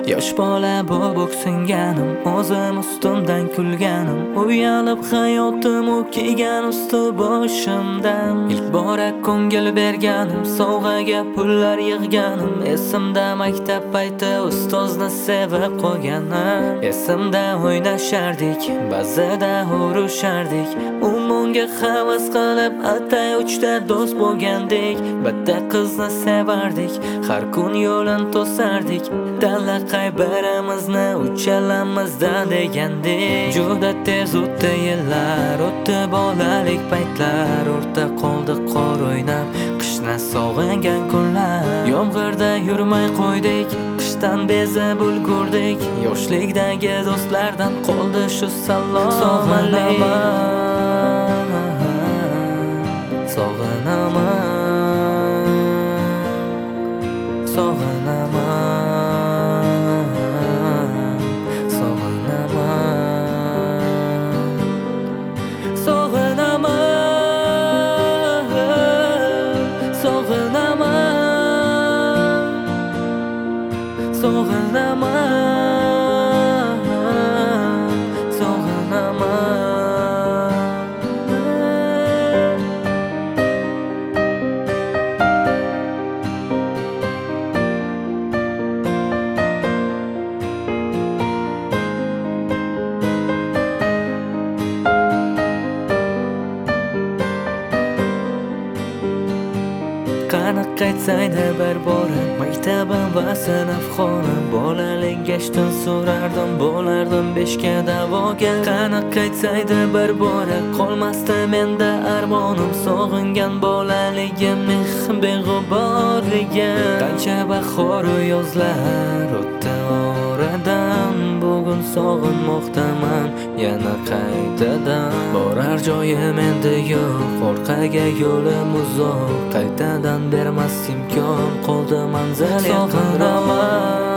Yosh bola bo'lib o'ksinganim, o'zim ustimdan kulganim, uyalib hayotim o'kigan usti boshimdan. Ilk bora ko'ngil berganim, sovg'aga pullar yig'ganim, esimda maktab payti ustozni sevib qo'yganim. Esimda o'ynashardik, ba'zida urushardik, umonga havas qilib atay uchta do'st bo'lgandik. Bitta qizni sevardik, har kun yo'lin to'sardik, tanla birimizni uchalamizdan degandik. Juda tez o'tdi yillar, o'tdi bolalik paytlar, o'rta qoldi qor o'ynab, qishni sog'ingan kunlar. Yomg'irda yurmay qo'ydik, qishdan bezib ulgurdik, yoshlikdagi do'stlardan qoldi shu salom. Sog'inaman, sog'inaman, sog'inaman, sog'inaman, sog'inaman, sog'inaman, sog'inaman. Qani qaytsaydi bir bora maktabim va sinfxonam, bolalik gashtin so'rardim, bo'lardim beshga da'voga. Qani qaytsaydi bir bora qolmasdi menda armonim, sog'ingan bolaligim meh beg'uborligim. Qancha bahoru yozlar o'tdi oradan, bugun sog'inmoqdaman yana qaytadan. Borar joyim endi yo'q, orqaga yo'lim uzoq, qaytadan bermas imkon, qoldi manzil yaqinroq.